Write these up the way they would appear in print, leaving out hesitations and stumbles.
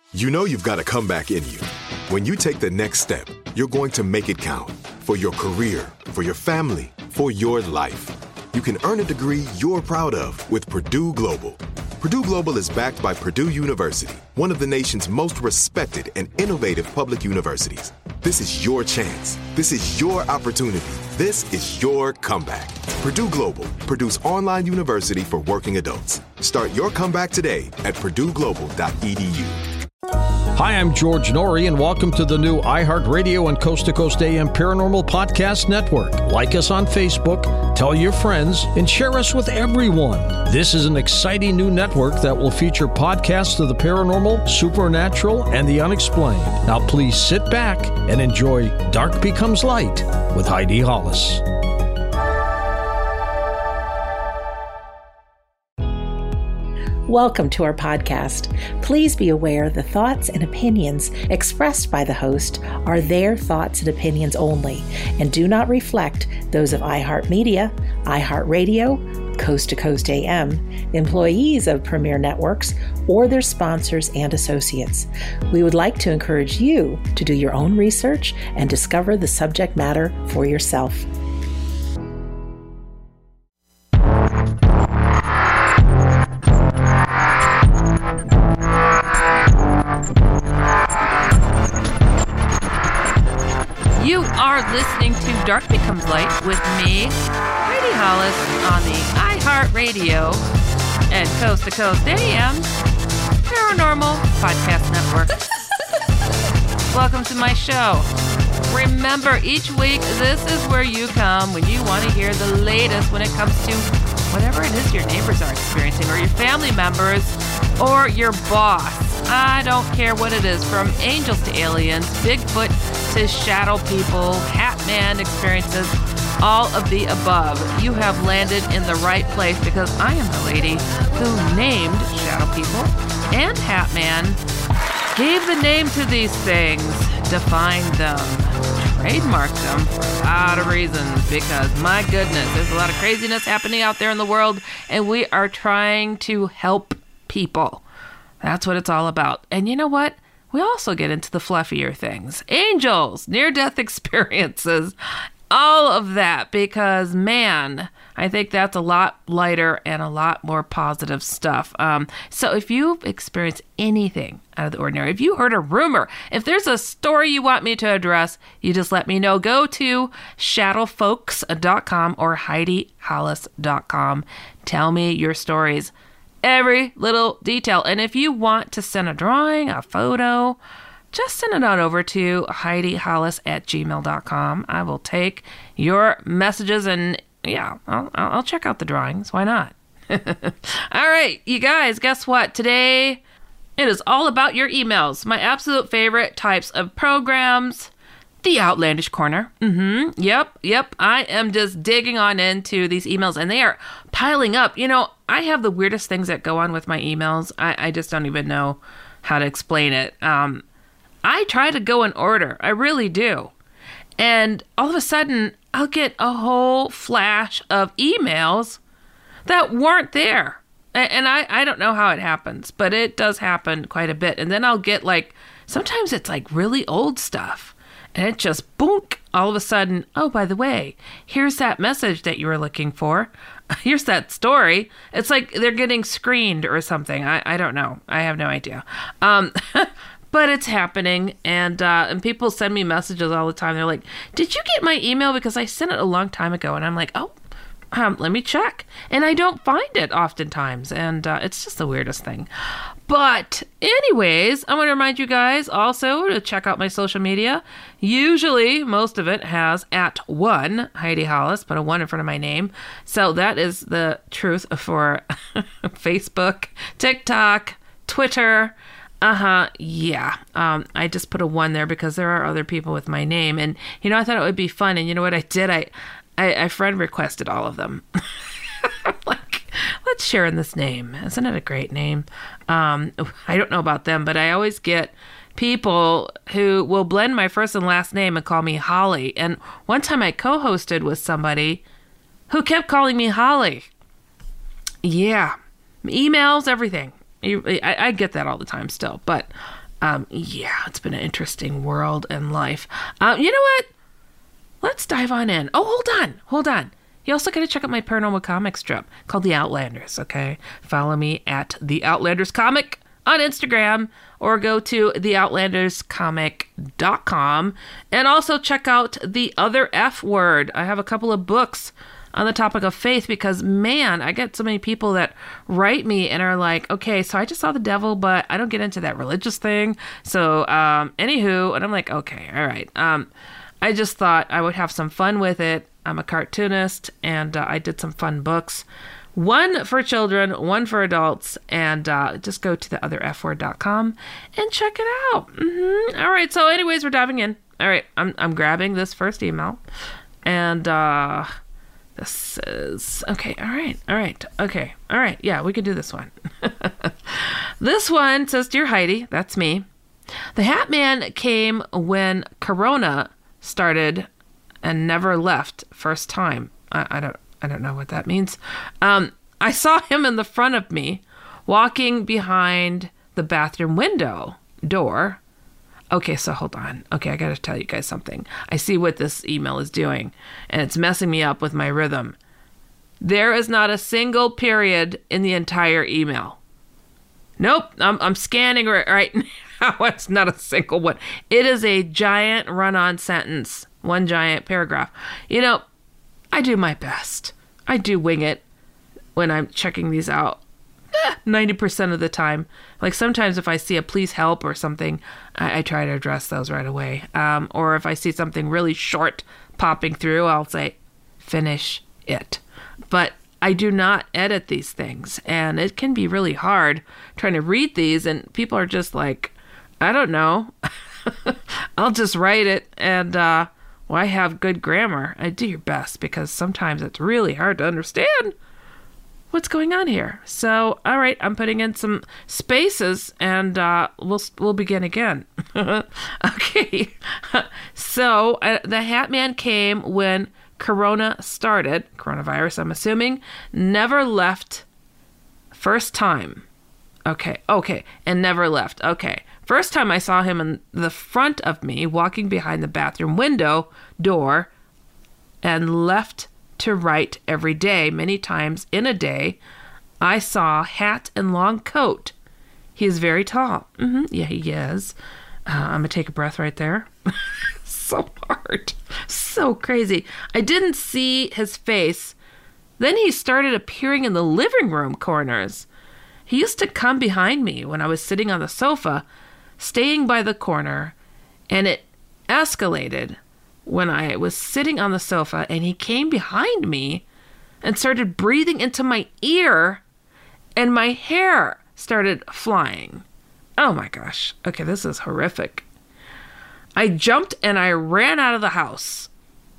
You know you've got a comeback in you. When you take the next step, you're going to make it count. For your career, for your family, for your life. You can earn a degree you're proud of with Purdue Global. Purdue Global is backed by Purdue University, one of the nation's most respected and innovative public universities. This is your chance. This is your opportunity. This is your comeback. Purdue Global, Purdue's online university for working adults. Start your comeback today at purdueglobal.edu. Hi, I'm George Norrie, and welcome to the new iHeartRadio and Coast to Coast AM Paranormal Podcast Network. Like us on Facebook, tell your friends, and share us with everyone. This is an exciting new network that will feature podcasts of the paranormal, supernatural, and the unexplained. Now, please sit back and enjoy Dark Becomes Light with Heidi Hollis. Welcome to our podcast. Please be aware the thoughts and opinions expressed by the host are their thoughts and opinions only and do not reflect those of iHeartMedia, iHeartRadio, Coast to Coast AM, employees of Premier Networks, or their sponsors and associates. We would like to encourage you to do your own research and discover the subject matter for yourself. You are listening to Dark Becomes Light with me, Heidi Hollis, on the iHeartRadio and Coast to Coast AM Paranormal Podcast Network. Welcome to my show. Remember, each week, this is where you come when you want to hear the latest when it comes to whatever it is your neighbors are experiencing, or your family members, or your boss. I don't care what it is, from angels to aliens, Bigfoot to shadow people, Hat Man experiences, all of the above. You have landed in the right place, because I am the lady who named shadow people and Hat Man, gave the name to these things, defined them, trademarked them for a lot of reasons, because my goodness, there's a lot of craziness happening out there in the world, and we are trying to help people. That's what it's all about. And you know what? We also get into the fluffier things. Angels, near-death experiences, all of that, because, man, I think that's a lot lighter and a lot more positive stuff. So if you've experienced anything out of the ordinary, if you heard a rumor, if there's a story you want me to address, you just let me know. Go to shadowfolks.com or HeidiHollis.com. Tell me your stories. Every little detail. And if you want to send a drawing, a photo, just send it on over to HeidiHollis@gmail.com. I will take your messages, and yeah, I'll check out the drawings. Why not? All right, you guys, guess what? Today, it is all about your emails. My absolute favorite types of programs. The Outlandish Corner. Yep. I am just digging on into these emails, and they are piling up. You know, I have the weirdest things that go on with my emails. I just don't even know how to explain it. I try to go in order. I really do. And all of a sudden, I'll get a whole flash of emails that weren't there. And I don't know how it happens, but it does happen quite a bit. And then I'll get sometimes it's really old stuff. And it just, boonk, all of a sudden, oh, by the way, here's that message that you were looking for. Here's that story. It's like they're getting screened or something. I don't know. I have no idea. But it's happening. And people send me messages all the time. They're like, did you get my email? Because I sent it a long time ago. And I'm like, oh, let me check. And I don't find it oftentimes. And it's just the weirdest thing. But anyways, I want to remind you guys also to check out my social media. Usually, most of it has @1 Heidi Hollis, but a 1 in front of my name. So that is the truth for Facebook, TikTok, Twitter. Yeah. I just put a 1 there because there are other people with my name. And, I thought it would be fun. And you know what I did? I friend requested all of them. I'm like, let's share in this name. Isn't it a great name? I don't know about them, but I always get people who will blend my first and last name and call me Holly. And one time I co-hosted with somebody who kept calling me Holly. Yeah. Emails, everything. I get that all the time still. But Yeah, it's been an interesting world and life. You know what? Let's dive on in. Oh, hold on. You also got to check out my paranormal comic strip called The Outlanders, okay? Follow me at The Outlanders Comic on Instagram, or go to theoutlanderscomic.com, and also check out The Other F Word. I have a couple of books on the topic of faith because, man, I get so many people that write me and are like, okay, so I just saw the devil, but I don't get into that religious thing. So, anywho, and I'm like, okay, all right. I just thought I would have some fun with it. I'm a cartoonist, and I did some fun books. One for children, one for adults, and just go to theotherfword.com and check it out. All right, so anyways, we're diving in. All right, I'm grabbing this first email, and this is, okay, all right, yeah, we can do this one. This one says, Dear Heidi, that's me. The Hat Man came when Corona started and never left first time. I don't know what that means. I saw him in the front of me, walking behind the bathroom window door. Okay, so hold on. Okay, I got to tell you guys something. I see what this email is doing, and it's messing me up with my rhythm. There is not a single period in the entire email. Nope, I'm scanning right now. It's not a single one. It is a giant run-on sentence, one giant paragraph. You know, I do my best. I do wing it when I'm checking these out. 90% of the time. Like sometimes if I see a please help or something, I try to address those right away. Or if I see something really short popping through, I'll say, finish it. But I do not edit these things. And it can be really hard trying to read these. And people are just like, I don't know. I'll just write it. And I have good grammar. I do your best because sometimes it's really hard to understand what's going on here. So, all right, I'm putting in some spaces, and we'll begin again. Okay. So, the Hat Man came when Corona started. Coronavirus, I'm assuming. Never left first time. Okay, and never left. Okay. First time I saw him in the front of me, walking behind the bathroom window door, and left to right every day, many times in a day. I saw hat and long coat. He is very tall. Yeah, he is. I'm going to take a breath right there. So hard. So crazy. I didn't see his face. Then he started appearing in the living room corners. He used to come behind me when I was sitting on the sofa, staying by the corner, and it escalated when I was sitting on the sofa and he came behind me and started breathing into my ear, and my hair started flying. Oh my gosh. Okay, this is horrific. I jumped and I ran out of the house.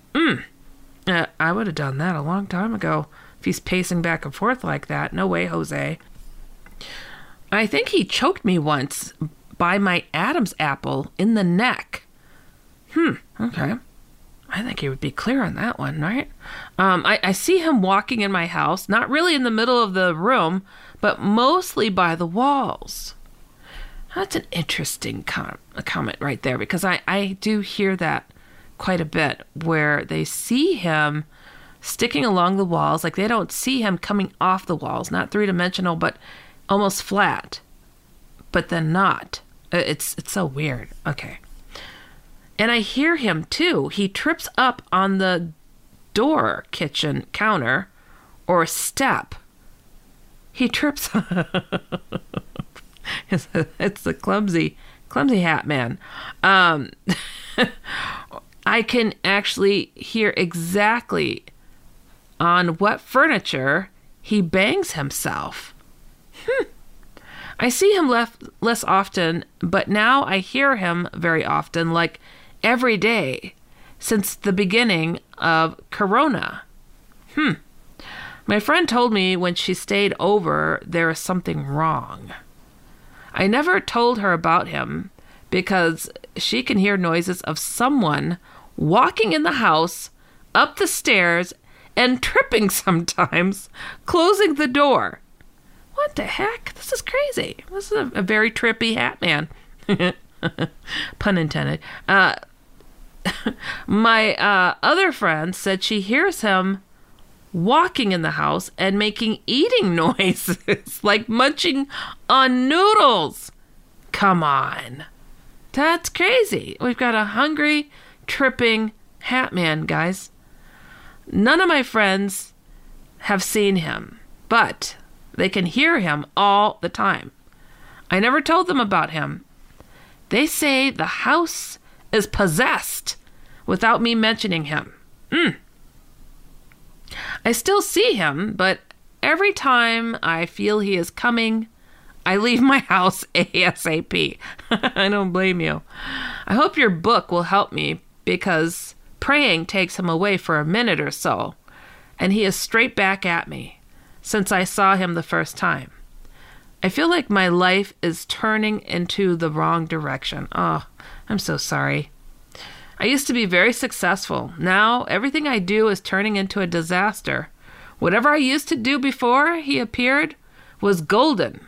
I would have done that a long time ago if he's pacing back and forth like that. No way, Jose. I think he choked me once by my Adam's apple in the neck. Okay. I think he would be clear on that one, right? I see him walking in my house, not really in the middle of the room, but mostly by the walls. That's an interesting comment right there, because I do hear that quite a bit, where they see him sticking along the walls, like they don't see him coming off the walls, not three-dimensional, but almost flat, but then not. It's so weird. Okay. And I hear him too. He trips up on the door kitchen counter or step. He trips. It's the clumsy Hat Man. I can actually hear exactly on what furniture he bangs himself. I see him less often, but now I hear him very often, like every day since the beginning of Corona. My friend told me when she stayed over there is something wrong. I never told her about him because she can hear noises of someone walking in the house, up the stairs, and tripping sometimes, closing the door. What the heck? This is crazy. This is a very trippy Hat Man. Pun intended. My other friend said she hears him walking in the house and making eating noises, like munching on noodles. Come on. That's crazy. We've got a hungry, tripping Hat Man, guys. None of my friends have seen him, but they can hear him all the time. I never told them about him. They say the house is possessed without me mentioning him. I still see him, but every time I feel he is coming, I leave my house ASAP. I don't blame you. I hope your book will help me, because praying takes him away for a minute or so, and he is straight back at me since I saw him the first time. I feel like my life is turning into the wrong direction. Oh, I'm so sorry. I used to be very successful. Now everything I do is turning into a disaster. Whatever I used to do before he appeared was golden.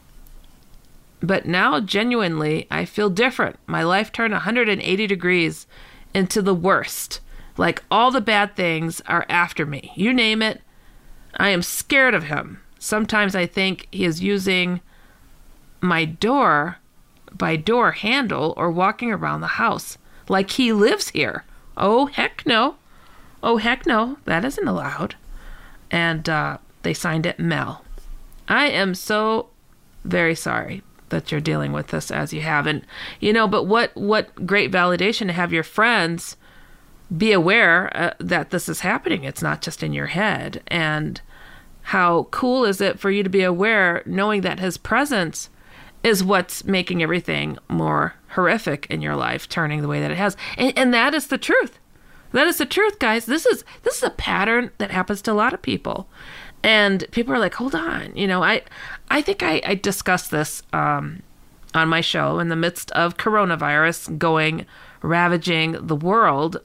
But now, genuinely, I feel different. My life turned 180 degrees into the worst. Like all the bad things are after me. You name it. I am scared of him. Sometimes I think he is using my door by door handle or walking around the house like he lives here. Oh, heck no. Oh, heck no. That isn't allowed. And they signed it Mel. I am so very sorry that you're dealing with this as you have. And, but what great validation to have your friends be aware that this is happening. It's not just in your head. And how cool is it for you to be aware, knowing that his presence is what's making everything more horrific in your life, turning the way that it has. And that is the truth. That is the truth, guys. This is a pattern that happens to a lot of people. And people are like, hold on. I think I discussed this on my show in the midst of coronavirus ravaging the world,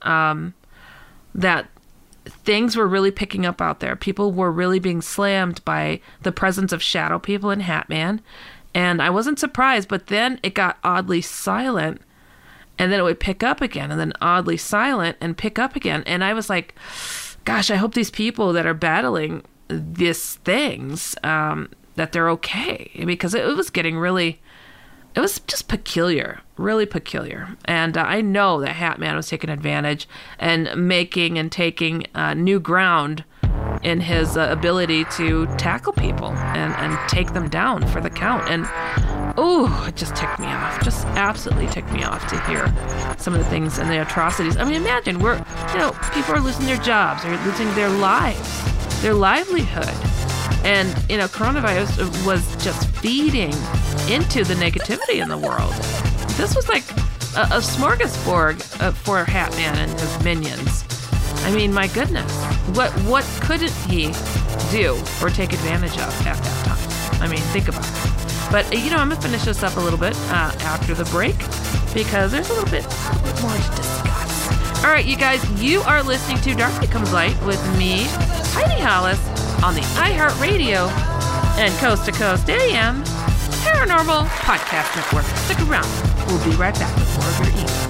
that things were really picking up out there. People were really being slammed by the presence of shadow people in Hat Man. And I wasn't surprised, but then it got oddly silent, and then it would pick up again, and then oddly silent and pick up again. And I was like, gosh, I hope these people that are battling these things, that they're okay, because it was getting really, it was just peculiar, really peculiar. And I know that Hat Man was taking advantage and making and taking new ground in his ability to tackle people and take them down for the count. And it just ticked me off. Just absolutely ticked me off to hear some of the things and the atrocities. I mean, imagine people are losing their jobs, they're losing their lives, their livelihood. And, coronavirus was just feeding into the negativity in the world. This was like a smorgasbord for Hat Man and his minions. I mean, my goodness, what couldn't he do or take advantage of at that time? I mean, think about it. But, I'm going to finish this up a little bit after the break, because there's a little bit more to discuss. All right, you guys, you are listening to Dark Becomes Light with me, Heidi Hollis, on the iHeartRadio and Coast to Coast AM Paranormal Podcast Network. Stick around. We'll be right back with more of your emails.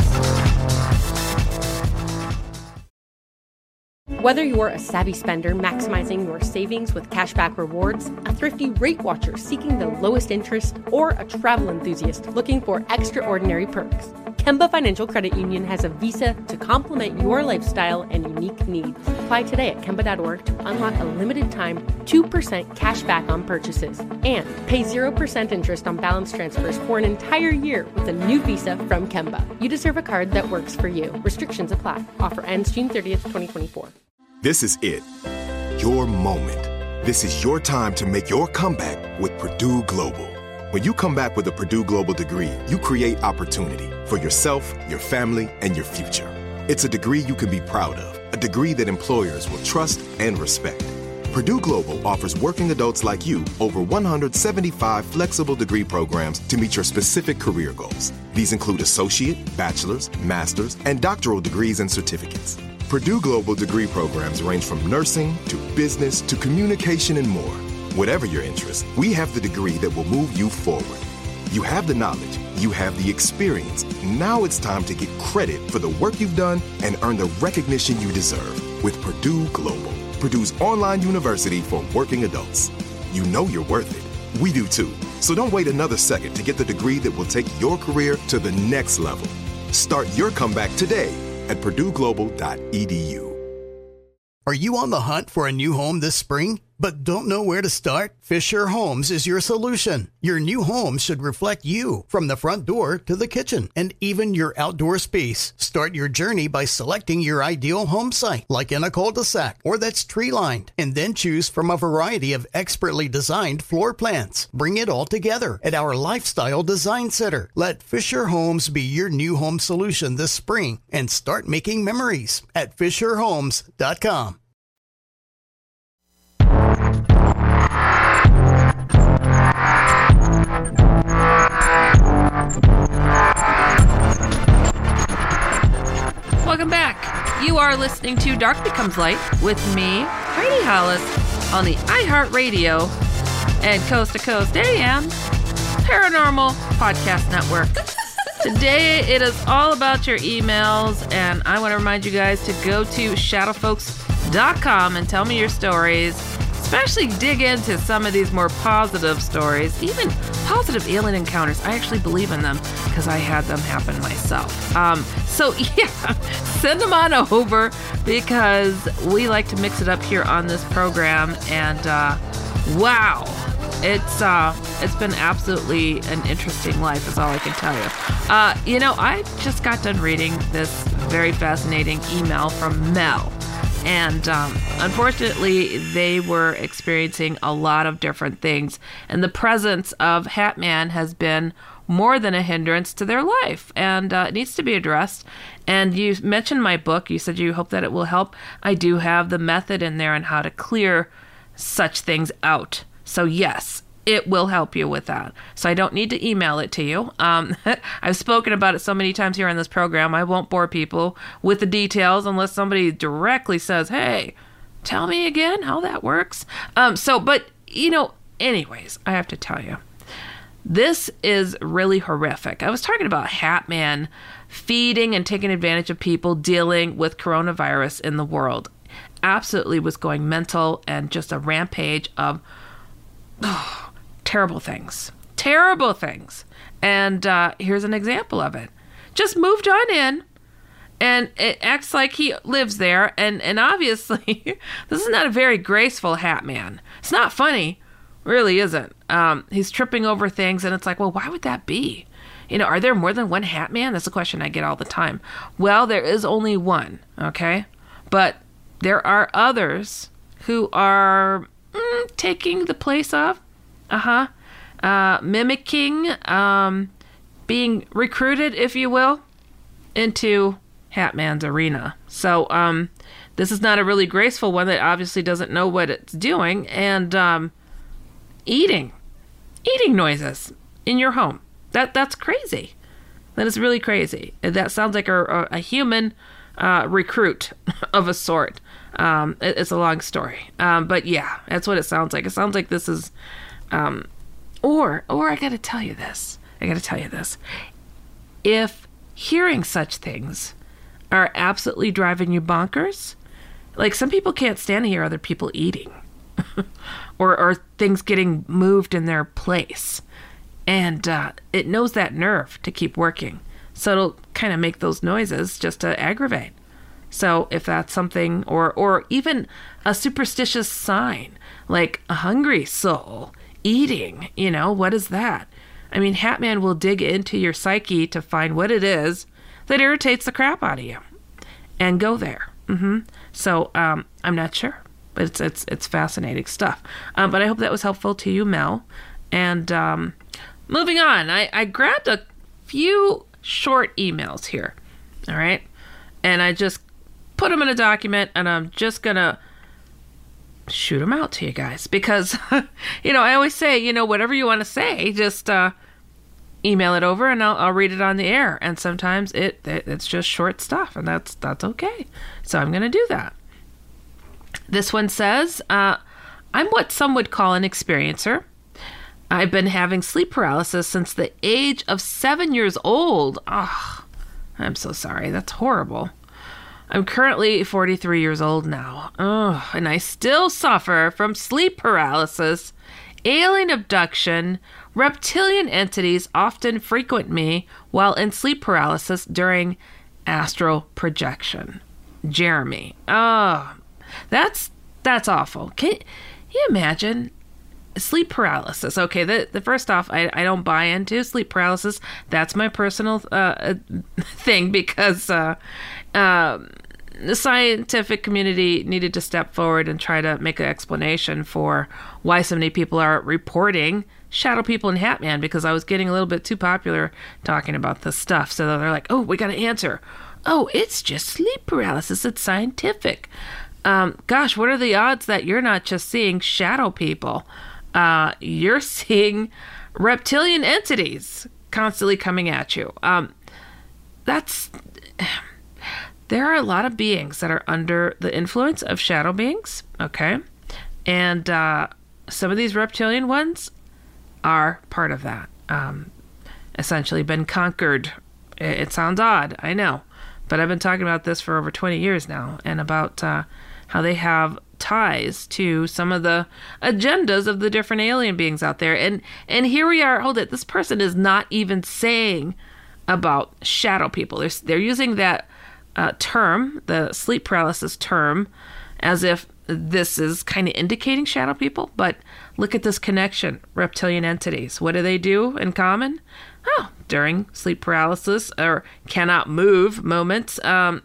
Whether you're a savvy spender maximizing your savings with cashback rewards, a thrifty rate watcher seeking the lowest interest, or a travel enthusiast looking for extraordinary perks, Kemba Financial Credit Union has a visa to complement your lifestyle and unique needs. Apply today at Kemba.org to unlock a limited time 2% cash back on purchases and pay 0% interest on balance transfers for an entire year with a new visa from Kemba. You deserve a card that works for you. Restrictions apply. Offer ends June 30th, 2024. This is it. Your moment. This is your time to make your comeback with Purdue Global. When you come back with a Purdue Global degree, you create opportunity for yourself, your family, and your future. It's a degree you can be proud of, a degree that employers will trust and respect. Purdue Global offers working adults like you over 175 flexible degree programs to meet your specific career goals. These include associate, bachelor's, master's, and doctoral degrees and certificates. Purdue Global degree programs range from nursing to business to communication and more. Whatever your interest, we have the degree that will move you forward. You have the knowledge, You have the experience. Now it's time to get credit for the work you've done and earn the recognition you deserve with Purdue Global, Purdue's online university for working adults. You know you're worth it. We do too. So don't wait another second to get the degree that will take your career to the next level. Start your comeback today at purdueglobal.edu. Are you on the hunt for a new home this spring, but don't know where to start? Fisher Homes is your solution. Your new home should reflect you, from the front door to the kitchen and even your outdoor space. Start your journey by selecting your ideal home site, like in a cul-de-sac or that's tree-lined, and then choose from a variety of expertly designed floor plans. Bring it all together at our Lifestyle Design Center. Let Fisher Homes be your new home solution this spring and start making memories at FisherHomes.com. Welcome back. You are listening to Dark Becomes Light with me, Heidi Hollis, on the iHeartRadio and Coast to Coast AM Paranormal Podcast Network. Today, it is all about your emails, and I want to remind you guys to go to shadowfolks.com and tell me your stories. Especially dig into some of these more positive stories, even positive alien encounters. I actually believe in them because I had them happen myself. So yeah, send them on over because we like to mix it up here on this program. And wow, it's been absolutely an interesting life is all I can tell you. I just got done reading this very fascinating email from Mel. And unfortunately, they were experiencing a lot of different things. And the presence of Hat Man has been more than a hindrance to their life. And it needs to be addressed. And you mentioned my book. You said you hope that it will help. I do have the method in there on how to clear such things out. So yes, it will help you with that. So I don't need to email it to you. I've spoken about it so many times here on this program. I won't bore people with the details unless somebody directly says, hey, tell me again how that works. Anyways, I have to tell you, this is really horrific. I was talking about Hat Man feeding and taking advantage of people dealing with coronavirus in the world. Absolutely was going mental and just a rampage of terrible things. And here's an example of it. Just moved on in, and it acts like he lives there. And obviously, this is not a very graceful Hat Man. It's not funny. Really isn't. He's tripping over things, and it's like, well, why would that be? Are there more than one Hat Man? That's a question I get all the time. Well, there is only one, okay? But there are others who are taking the place of, mimicking, being recruited, if you will, into Hat Man's arena. So this is not a really graceful one that obviously doesn't know what it's doing, and eating noises in your home. That's crazy. That is really crazy. That sounds like a human recruit of a sort. It's a long story. But yeah, that's what it sounds like. It sounds like this is, or I gotta tell you this. If hearing such things are absolutely driving you bonkers, like some people can't stand to hear other people eating or things getting moved in their place. And it knows that nerve to keep working. So it'll kind of make those noises just to aggravate. So if that's something, or even a superstitious sign, like a hungry soul eating, what is that? I mean, Hat Man will dig into your psyche to find what it is that irritates the crap out of you and go there. So I'm not sure, but it's fascinating stuff. But I hope that was helpful to you, Mel. And moving on, I grabbed a few short emails here, all right? And I just put them in a document, and I'm just going to shoot them out to you guys. Because, I always say, whatever you want to say, just email it over, and I'll read it on the air. And sometimes it's just short stuff, and that's okay. So I'm going to do that. This one says, I'm what some would call an experiencer. I've been having sleep paralysis since the age of 7 years old. Oh, I'm so sorry. That's horrible. I'm currently 43 years old now. Oh, and I still suffer from sleep paralysis. Alien abduction. Reptilian entities often frequent me while in sleep paralysis during astral projection. Jeremy. Oh, that's awful. Can you imagine? Sleep paralysis. Okay, the first off, I don't buy into sleep paralysis. That's my personal thing, because the scientific community needed to step forward and try to make an explanation for why so many people are reporting shadow people in Hat Man, because I was getting a little bit too popular talking about this stuff. So they're like, oh, we got to answer. Oh, it's just sleep paralysis. It's scientific. Gosh, what are the odds that you're not just seeing shadow people? You're seeing reptilian entities constantly coming at you. There are a lot of beings that are under the influence of shadow beings, okay? And some of these reptilian ones are part of that. Essentially been conquered. It sounds odd, I know. But I've been talking about this for over 20 years now, and about how they have ties to some of the agendas of the different alien beings out there. And here we are. Hold it. This person is not even saying about shadow people. They're using that term, the sleep paralysis term, as if this is kind of indicating shadow people. But look at this connection. Reptilian entities. What do they do in common? Oh, during sleep paralysis or cannot move moments,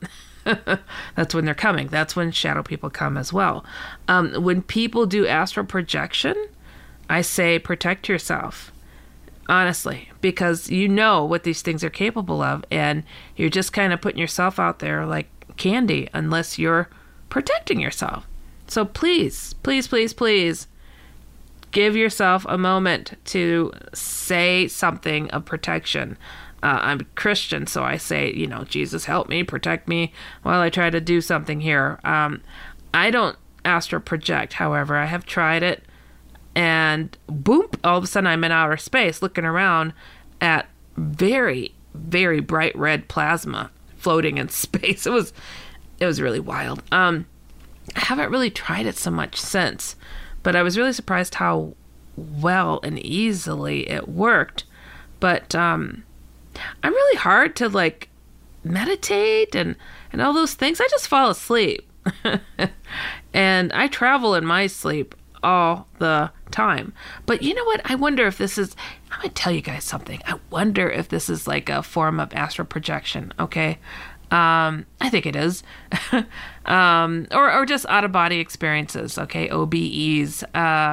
that's when they're coming. That's when shadow people come as well. When people do astral projection, I say protect yourself, honestly, because you know what these things are capable of, and you're just kind of putting yourself out there like candy unless you're protecting yourself. So please, please, please, please give yourself a moment to say something of protection. I'm Christian, so I say, Jesus, help me, protect me while I try to do something here. I don't astral project, however. I have tried it, and boom, all of a sudden I'm in outer space looking around at very, very bright red plasma floating in space. It was really wild. I haven't really tried it so much since, but I was really surprised how well and easily it worked. But I'm really hard to like meditate and all those things. I just fall asleep. And I travel in my sleep all the time. But you know what? I wonder if this is, I'm going to tell you guys something. I wonder if this is like a form of astral projection. Okay. I think it is. Or just out of body experiences. Okay. OBEs.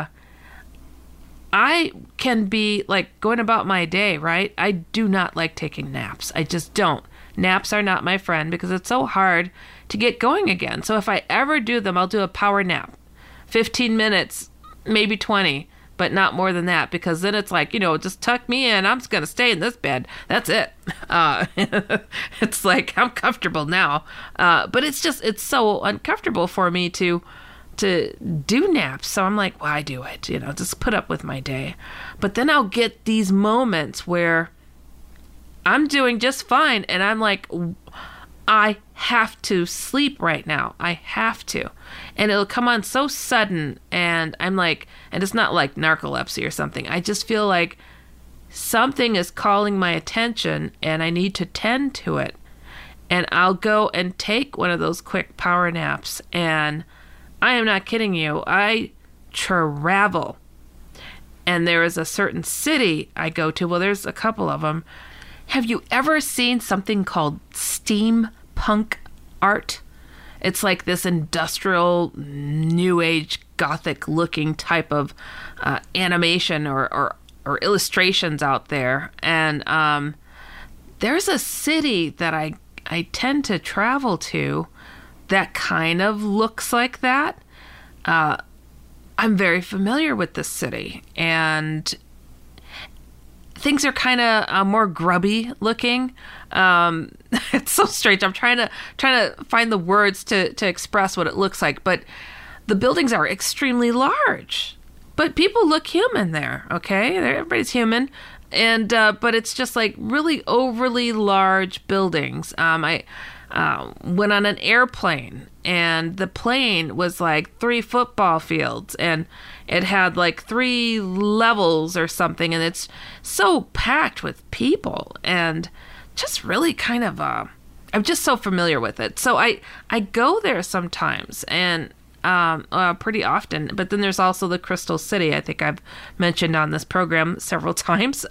I can be like going about my day, right? I do not like taking naps. I just don't. Naps are not my friend because it's so hard to get going again. So if I ever do them, I'll do a power nap. 15 minutes, maybe 20, but not more than that, because then it's like, just tuck me in. I'm just going to stay in this bed. That's it. It's like, I'm comfortable now. But it's so uncomfortable for me to do naps. So I'm like, well, I do it, just put up with my day. But then I'll get these moments where I'm doing just fine, and I'm like, I have to sleep right now. I have to. And it'll come on so sudden, and I'm like, and it's not like narcolepsy or something. I just feel like something is calling my attention, and I need to tend to it. And I'll go and take one of those quick power naps, and I am not kidding you. I travel. And there is a certain city I go to. Well, there's a couple of them. Have you ever seen something called steampunk art? It's like this industrial, new age, gothic looking type of animation or illustrations out there. And there's a city that I tend to travel to that kind of looks like that. I'm very familiar with this city, and things are kind of more grubby looking. It's so strange. I'm trying to find the words to express what it looks like, but the buildings are extremely large, But people look human there, okay? Everybody's human. And but it's just like really overly large buildings. I went on an airplane, and the plane was like 3 football fields, and it had like 3 levels or something, and it's so packed with people, and just really kind of I'm just so familiar with it. So I go there sometimes, and pretty often. But then there's also the Crystal City. I think I've mentioned on this program several times.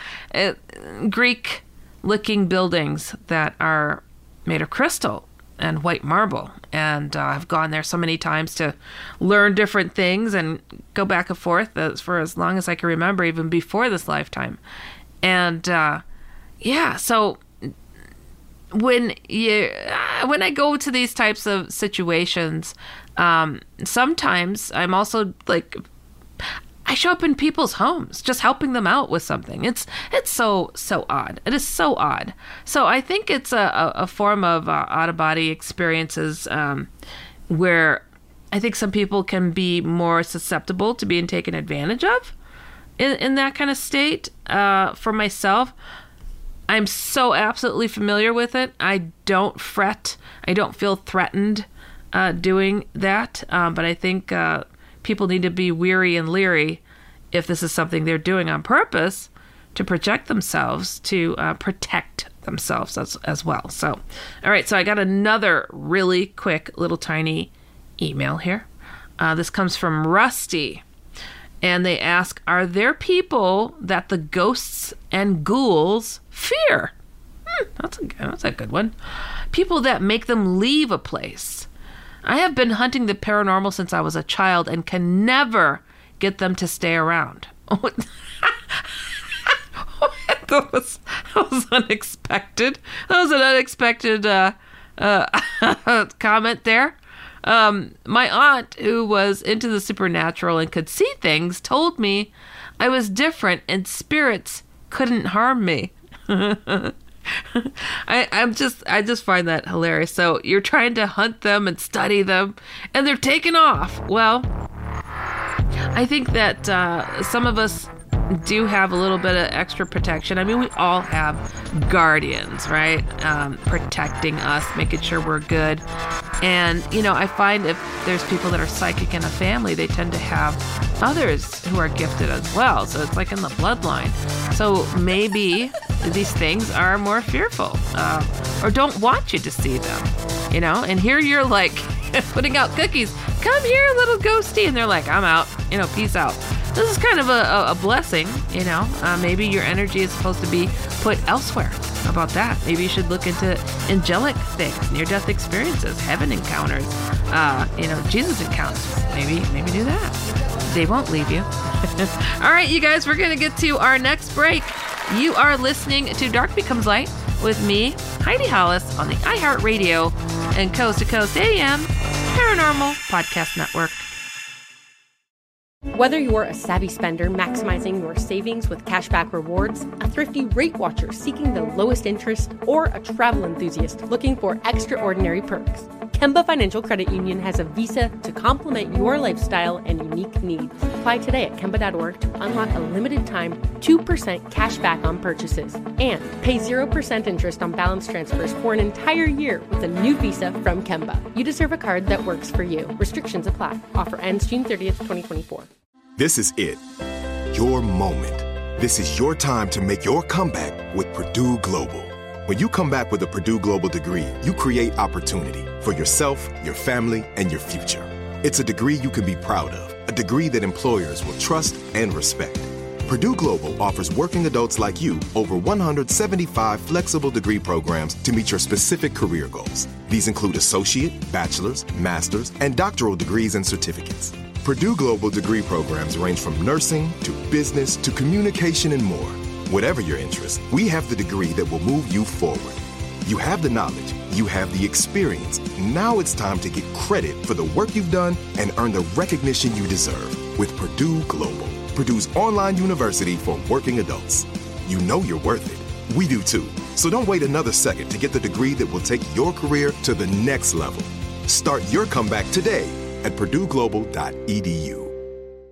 Greek-looking buildings that are made of crystal and white marble. And I've gone there so many times to learn different things and go back and forth for as long as I can remember, even before this lifetime. And so when I go to these types of situations, sometimes I'm also like, I show up in people's homes, just helping them out with something. It's so odd. It is so odd. So I think it's a form of out-of-body experiences where I think some people can be more susceptible to being taken advantage of in that kind of state. For myself, I'm so absolutely familiar with it. I don't fret. I don't feel threatened doing that. But I think people need to be weary and leery if this is something they're doing on purpose to project themselves, to protect themselves as well. So, all right. So I got another really quick little tiny email here. This comes from Rusty. And they ask, are there people that the ghosts and ghouls fear? That's a good one. People that make them leave a place. I have been hunting the paranormal since I was a child and can never get them to stay around. That was unexpected. That was an unexpected comment there. My aunt, who was into the supernatural and could see things, told me I was different and spirits couldn't harm me. I just find that hilarious. So you're trying to hunt them and study them, and they're taking off. Well, I think that some of us do have a little bit of extra protection. I mean, we all have guardians, right? Protecting us, making sure we're good. And, I find if there's people that are psychic in a family, they tend to have others who are gifted as well. So it's like in the bloodline. So maybe these things are more fearful or don't want you to see them, and here you're like putting out cookies. Come here, little ghosty. And they're like, I'm out, peace out. This is kind of a blessing, maybe your energy is supposed to be put elsewhere. How about that? Maybe you should look into angelic things, near-death experiences, heaven encounters, Jesus encounters. Maybe do that. They won't leave you. All right, you guys, we're going to get to our next break. You are listening to Dark Becomes Light with me, Heidi Hollis, on the iHeartRadio and Coast to Coast AM Paranormal Podcast Network. Whether you're a savvy spender maximizing your savings with cashback rewards, a thrifty rate watcher seeking the lowest interest, or a travel enthusiast looking for extraordinary perks, Kemba Financial Credit Union has a visa to complement your lifestyle and unique needs. Apply today at Kemba.org to unlock a limited time 2% cash back on purchases and pay 0% interest on balance transfers for an entire year with a new visa from Kemba. You deserve a card that works for you. Restrictions apply. Offer ends June 30th, 2024. This is it. Your moment. This is your time to make your comeback with Purdue Global. When you come back with a Purdue Global degree, you create opportunity for yourself, your family, and your future. It's a degree you can be proud of, a degree that employers will trust and respect. Purdue Global offers working adults like you over 175 flexible degree programs to meet your specific career goals. These include associate, bachelor's, master's, and doctoral degrees and certificates. Purdue Global degree programs range from nursing to business to communication and more. Whatever your interest, we have the degree that will move you forward. You have the knowledge, you have the experience. Now it's time to get credit for the work you've done and earn the recognition you deserve with Purdue Global, Purdue's online university for working adults. You know you're worth it. We do too. So don't wait another second to get the degree that will take your career to the next level. Start your comeback today at purdueglobal.edu.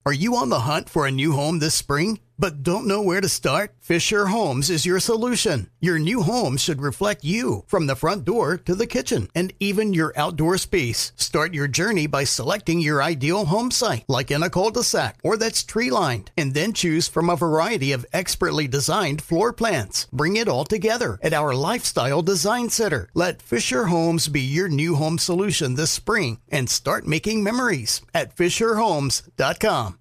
Are you on the hunt for a new home this spring, but don't know where to start? Fisher Homes is your solution. Your new home should reflect you, from the front door to the kitchen and even your outdoor space. Start your journey by selecting your ideal home site, like in a cul-de-sac or that's tree-lined, and then choose from a variety of expertly designed floor plans. Bring it all together at our Lifestyle Design Center. Let Fisher Homes be your new home solution this spring and start making memories at FisherHomes.com.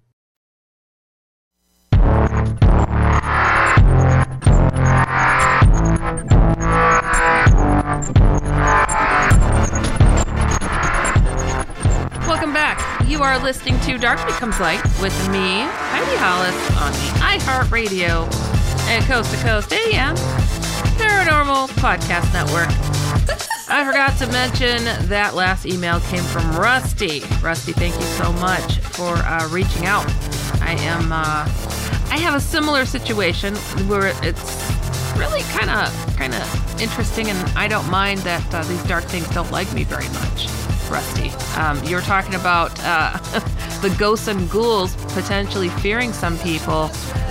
Welcome back. You are listening to Dark Becomes Light with me, Heidi Hollis, on the iHeartRadio and Coast to Coast AM Paranormal Podcast Network. I forgot to mention that last email came from Rusty. Rusty, thank you so much for reaching out. I have a similar situation where it's really kind of interesting, and I don't mind that these dark things don't like me very much. Rusty, you're talking about the ghosts and ghouls potentially fearing some people.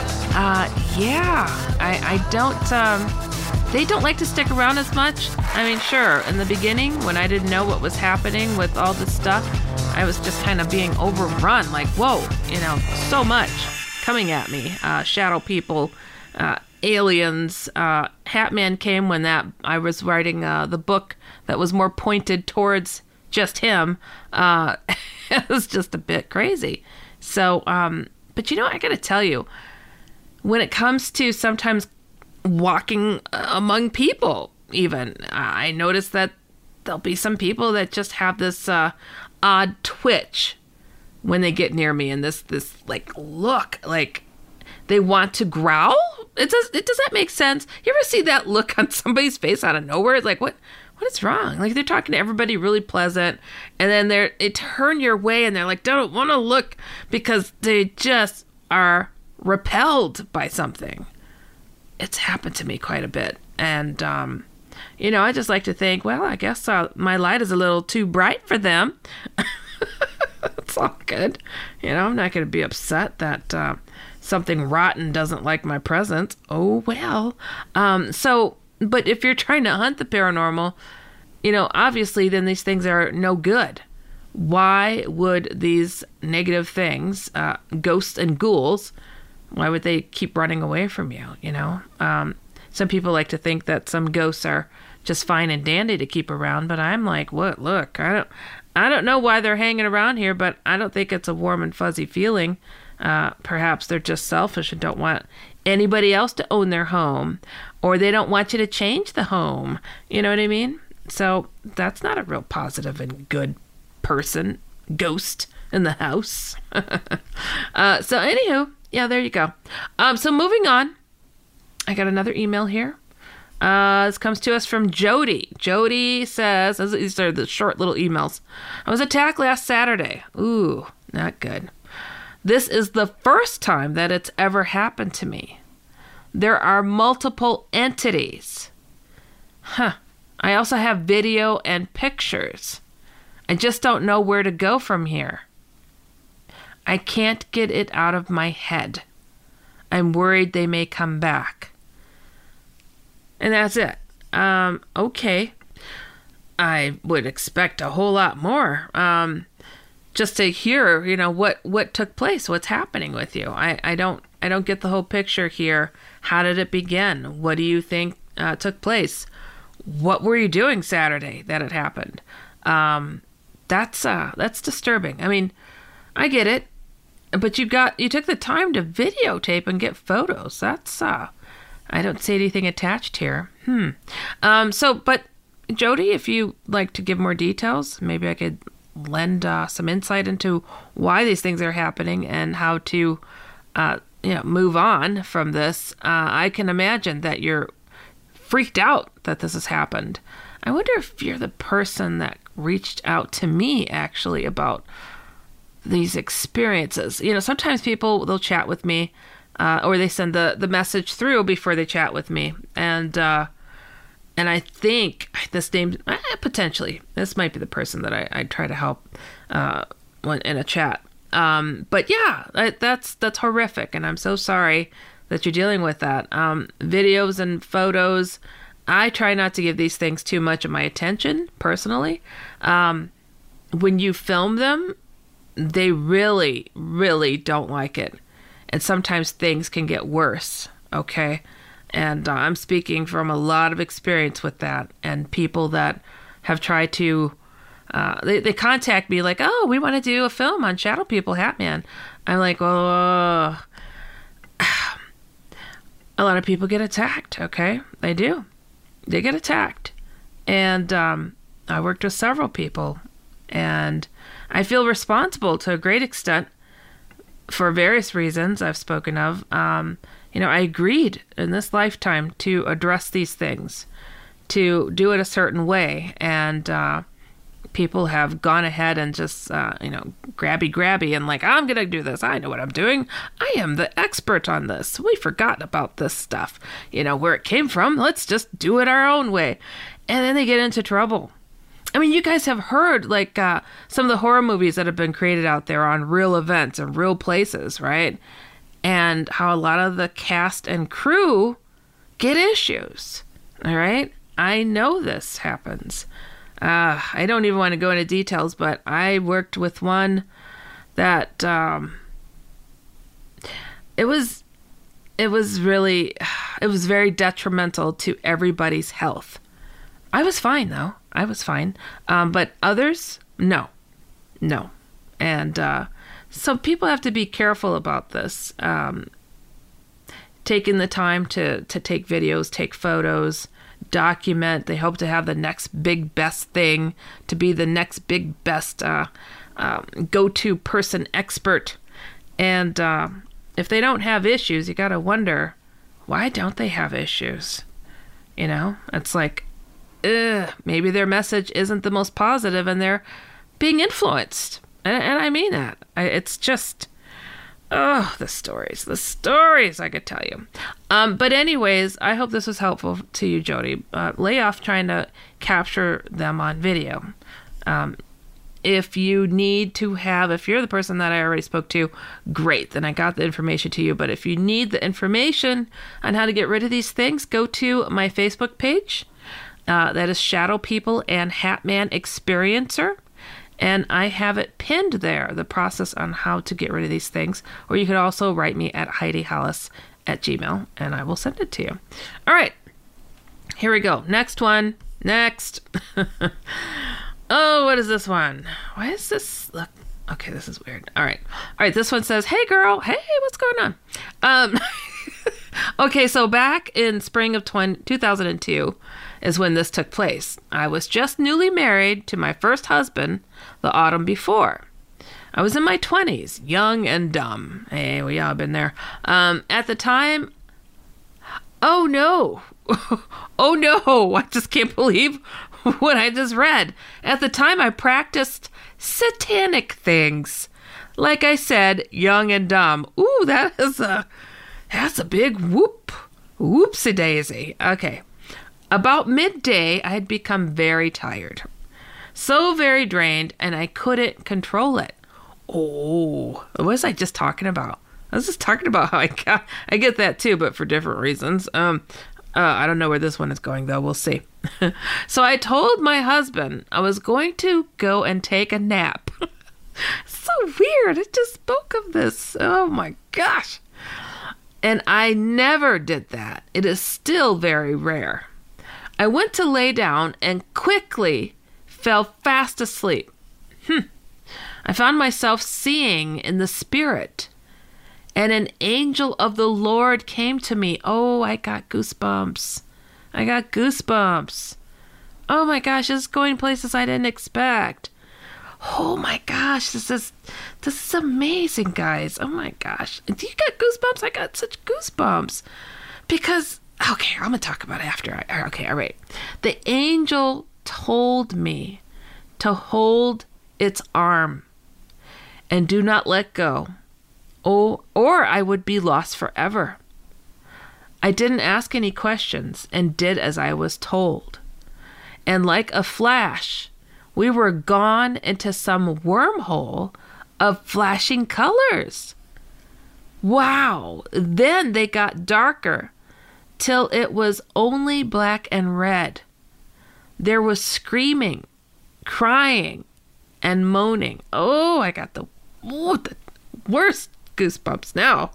I don't. They don't like to stick around as much. I mean, sure, in the beginning when I didn't know what was happening with all this stuff, I was just kind of being overrun. Like, whoa, so much coming at me. Shadow people, aliens. Hatman came when I was writing the book that was more pointed towards just him. It was just a bit crazy. So, but I gotta tell you, when it comes to sometimes walking among people, even, I notice that there'll be some people that just have this odd twitch when they get near me, and this like look, like they want to growl. Does that make sense? You ever see that look on somebody's face out of nowhere? It's like, what is wrong? Like, they're talking to everybody really pleasant, and then they turn your way and they're like, don't want to look because they just are repelled by something. It's happened to me quite a bit. And, I just like to think, well, I guess my light is a little too bright for them. It's all good. I'm not going to be upset that something rotten doesn't like my presence. Oh, well. But if you're trying to hunt the paranormal, obviously then these things are no good. Why would these negative things, ghosts and ghouls, why would they keep running away from you, Some people like to think that some ghosts are just fine and dandy to keep around, but I'm like, what? Look, I don't know why they're hanging around here, but I don't think it's a warm and fuzzy feeling. Perhaps they're just selfish and don't want anybody else to own their home, or they don't want you to change the home. You know what I mean? So that's not a real positive and good person, ghost in the house. So anywho, yeah, there you go. So moving on, I got another email here. This comes to us from Jody. Jody says, these are the short little emails. I was attacked last Saturday. Ooh, not good. This is the first time that it's ever happened to me. There are multiple entities. I also have video and pictures. I just don't know where to go from here. I can't get it out of my head. I'm worried they may come back. And that's it. Okay. I would expect a whole lot more. Just to hear, what took place, what's happening with you. I don't get the whole picture here. How did it begin? What do you think took place? What were you doing Saturday that it happened? That's disturbing. I mean, I get it, but you took the time to videotape and get photos. That's I don't see anything attached here. But Jody, if you like to give more details, maybe I could lend some insight into why these things are happening and how to move on from this. I can imagine that you're freaked out that this has happened. I wonder if you're the person that reached out to me actually about these experiences. Sometimes people, they'll chat with me or they send the message through before they chat with me. And I think this name, potentially, this might be the person that I try to help when in a chat. But yeah, that's horrific. And I'm so sorry that you're dealing with that. Videos and photos, I try not to give these things too much of my attention personally. When you film them, they really, really don't like it. And sometimes things can get worse, okay? And I'm speaking from a lot of experience with that. And people that have tried to, they contact me like, oh, we want to do a film on Shadow People Hat Man. I'm like, oh, a lot of people get attacked, okay? They do. They get attacked. And I worked with several people. And I feel responsible to a great extent for various reasons I've spoken of. I agreed in this lifetime to address these things, to do it a certain way. And people have gone ahead and just, grabby and like, I'm going to do this. I know what I'm doing. I am the expert on this. We forgot about this stuff. Where it came from. Let's just do it our own way. And then they get into trouble. I mean, you guys have heard like some of the horror movies that have been created out there on real events and real places, right? And how a lot of the cast and crew get issues, all right? I know this happens. I don't even want to go into details, but I worked with one that it was very detrimental to everybody's health. I was fine though. I was fine. But others, no. And so people have to be careful about this. Taking the time to take videos, take photos, document. They hope to have the next big best thing, to be the next big best go-to person expert. And if they don't have issues, you got to wonder, why don't they have issues? It's like, maybe their message isn't the most positive and they're being influenced. And I mean that. It's just, the stories I could tell you. But anyways, I hope this was helpful to you, Jody. Lay off trying to capture them on video. If you need to if you're the person that I already spoke to, great, then I got the information to you. But if you need the information on how to get rid of these things, go to my Facebook page. That is Shadow People and Hatman Experiencer. And I have it pinned there, the process on how to get rid of these things. Or you could also write me at HeidiHollis@gmail.com and I will send it to you. All right. Here we go. Next one. Next. Oh, what is this one? Why is this? Look. Okay, this is weird. All right. This one says, hey, girl. Hey, what's going on? Okay, so back in spring of 2002 is when this took place. I was just newly married to my first husband the autumn before. I was in my 20s, young and dumb. Hey, we all been there. At the time, oh no, I just can't believe what I just read. At the time, I practiced satanic things. Like I said, young and dumb. Ooh, that's a big whoop. Whoopsie daisy. Okay. About midday, I had become very tired. So very drained, and I couldn't control it. Oh, what was I just talking about? I was just talking about how I get that too, but for different reasons. I don't know where this one is going, though. We'll see. So I told my husband I was going to go and take a nap. So weird. I just spoke of this. Oh, my gosh. And I never did that. It is still very rare. I went to lay down and quickly fell fast asleep. I found myself seeing in the spirit, and an angel of the Lord came to me. Oh, I got goosebumps. Oh my gosh, this is going places I didn't expect. Oh my gosh, this is amazing, guys. Oh my gosh. Do you got goosebumps? I got such goosebumps. Because, okay, I'm going to talk about it after. Okay, all right. The angel told me to hold its arm and do not let go. Oh, or I would be lost forever. I didn't ask any questions and did as I was told. And like a flash, we were gone into some wormhole of flashing colors. Wow. Then they got darker till it was only black and red. There was screaming, crying, and moaning. Oh, I got the worst goosebumps now.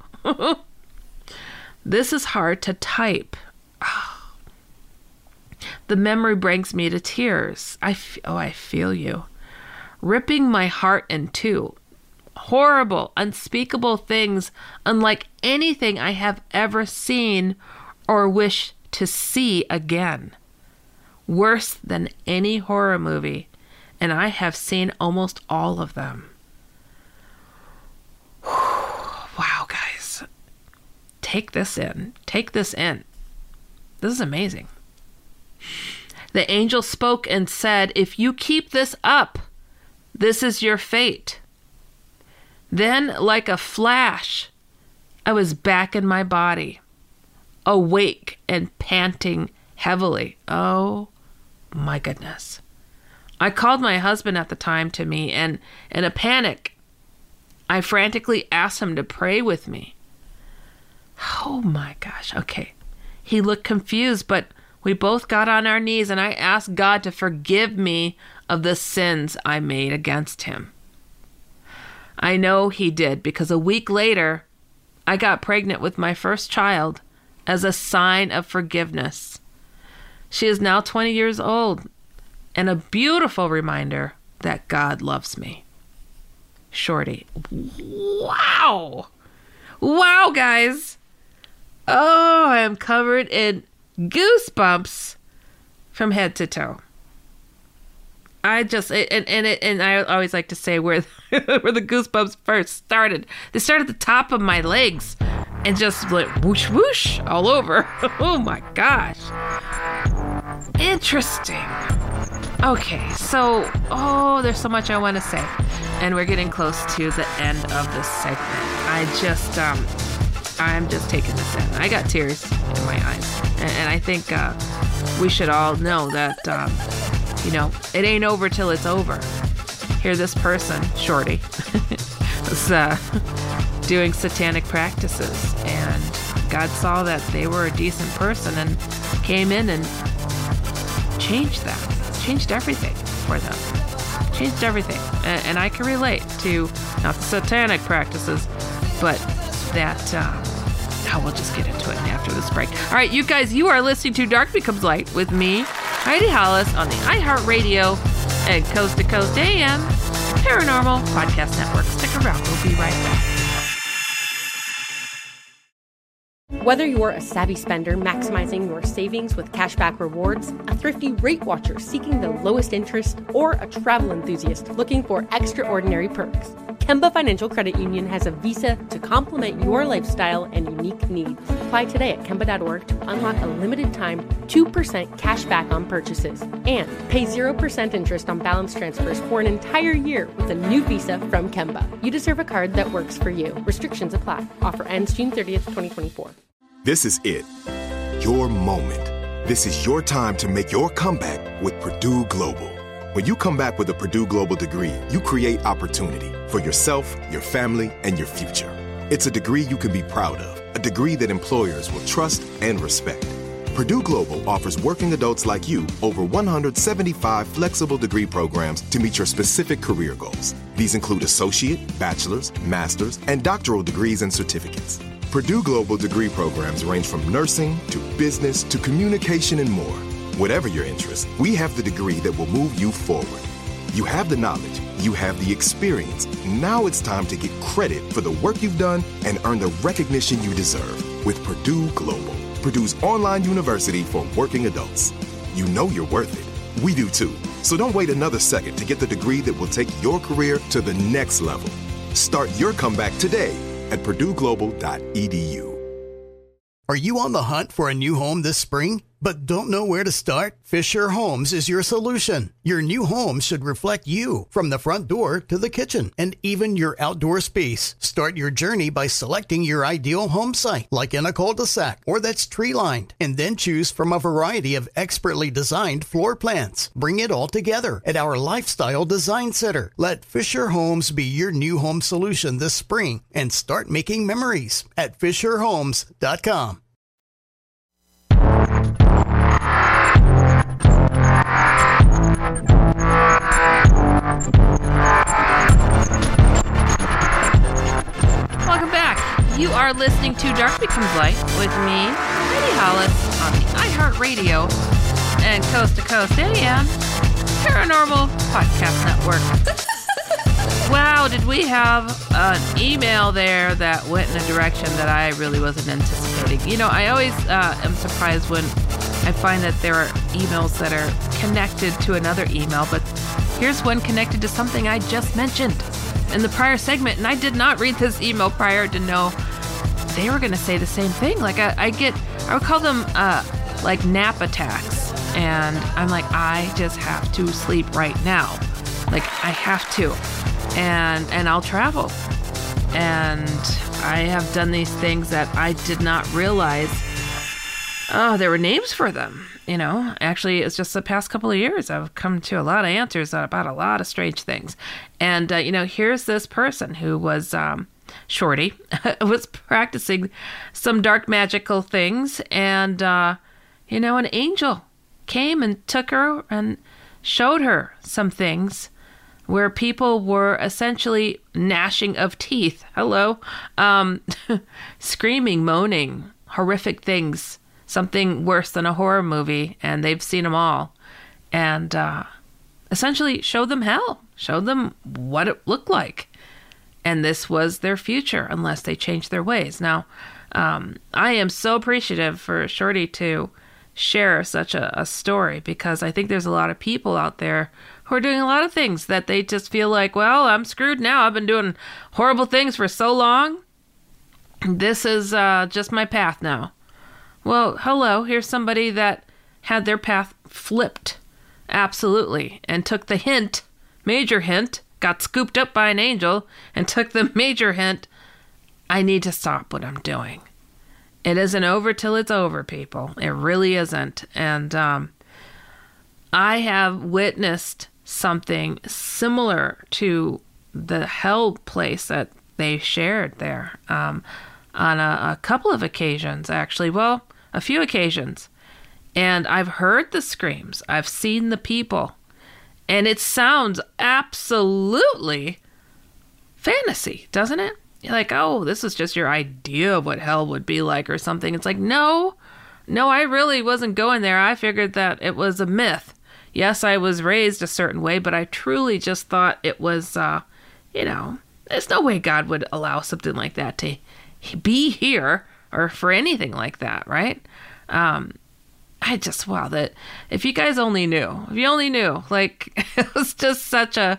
This is hard to type. Oh. The memory brings me to tears. I feel you. Ripping my heart in two. Horrible, unspeakable things unlike anything I have ever seen or wish to see again. Worse than any horror movie, and I have seen almost all of them. Wow, guys. Take this in. Take this in. This is amazing. The angel spoke and said, "If you keep this up, this is your fate." Then, like a flash, I was back in my body, awake and panting heavily. Oh, my goodness. I called my husband at the time to me, and in a panic, I frantically asked him to pray with me. Oh, my gosh. Okay. He looked confused, but we both got on our knees, and I asked God to forgive me of the sins I made against him. I know he did, because a week later, I got pregnant with my first child as a sign of forgiveness. She is now 20 years old and a beautiful reminder that God loves me. Shorty. Wow. Wow, guys. Oh, I am covered in goosebumps from head to toe. I always like to say where the goosebumps first started. They started at the top of my legs and just like whoosh whoosh all over. Oh my gosh. Interesting. Okay, so there's so much I want to say, and we're getting close to the end of this segment. I'm just taking this in. I got tears in my eyes, and I think we should all know that. It ain't over till it's over. Here this person, Shorty, was doing satanic practices, and God saw that they were a decent person and came in and changed them, changed everything for them, changed everything. And I can relate to not the satanic practices, but that, we'll just get into it after this break. All right, you guys, you are listening to Dark Becomes Light with me, Heidi Hollis, on the iHeartRadio and Coast to Coast AM Paranormal Podcast Network. Stick around. We'll be right back. Whether you're a savvy spender maximizing your savings with cashback rewards, a thrifty rate watcher seeking the lowest interest, or a travel enthusiast looking for extraordinary perks, Kemba Financial Credit Union has a visa to complement your lifestyle and unique needs. Apply today at Kemba.org to unlock a limited time 2% cash back on purchases and pay 0% interest on balance transfers for an entire year with a new visa from Kemba. You deserve a card that works for you. Restrictions apply. Offer ends June 30th, 2024. This is it. Your moment. This is your time to make your comeback with Purdue Global. When you come back with a Purdue Global degree, you create opportunity for yourself, your family, and your future. It's a degree you can be proud of, a degree that employers will trust and respect. Purdue Global offers working adults like you over 175 flexible degree programs to meet your specific career goals. These include associate, bachelor's, master's, and doctoral degrees and certificates. Purdue Global degree programs range from nursing to business to communication and more. Whatever your interest, we have the degree that will move you forward. You have the knowledge, you have the experience. Now it's time to get credit for the work you've done and earn the recognition you deserve with Purdue Global, Purdue's online university for working adults. You know you're worth it. We do too. So don't wait another second to get the degree that will take your career to the next level. Start your comeback today at purdueglobal.edu. Are you on the hunt for a new home this spring? but don't know where to start? Fisher Homes is your solution. Your new home should reflect you from the front door to the kitchen and even your outdoor space. Start your journey by selecting your ideal home site, like in a cul-de-sac or that's tree-lined, and then choose from a variety of expertly designed floor plans. Bring it all together at our Lifestyle Design Center. Let Fisher Homes be your new home solution this spring and start making memories at FisherHomes.com. Welcome back. You are listening to Dark Becomes Light with me, Heidi Hollis, on the iHeartRadio and Coast to Coast AM Paranormal Podcast Network. Wow, did we have an email there that went in a direction that I really wasn't anticipating. You know, I always am surprised when I find that there are emails that are connected to another email, but here's one connected to something I just mentioned in the prior segment, and I did not read this email prior to know they were going to say the same thing. Like I would call them like nap attacks, and I'm like, I just have to sleep right now. Like I have to, and I'll travel, and I have done these things that I did not realize. Oh, there were names for them. You know, actually, it's just the past couple of years I've come to a lot of answers about a lot of strange things. And, you know, here's this person who was, Shorty, was practicing some dark magical things. And, you know, an angel came and took her and showed her some things where people were essentially gnashing of teeth. Hello. Screaming, moaning, horrific things. Something worse than a horror movie, and they've seen them all. And essentially showed them hell, showed them what it looked like. And this was their future unless they changed their ways. Now, I am so appreciative for Shorty to share such a story, because I think there's a lot of people out there who are doing a lot of things that they just feel like, well, I'm screwed now. I've been doing horrible things for so long. This is just my path now. Well, hello, here's somebody that had their path flipped, absolutely, and took the hint, major hint, got scooped up by an angel, and took the major hint, I need to stop what I'm doing. It isn't over till it's over, people. It really isn't. And I have witnessed something similar to the hell place that they shared there on a couple of occasions, actually. Well, a few occasions. And I've heard the screams. I've seen the people. And it sounds absolutely fantasy, doesn't it? You're like, oh, this is just your idea of what hell would be like or something. It's like, no, I really wasn't going there. I figured that it was a myth. Yes, I was raised a certain way, but I truly just thought it was, you know, there's no way God would allow something like that to be here or for anything like that, right? I just, wow, that if you guys only knew, like it was just such a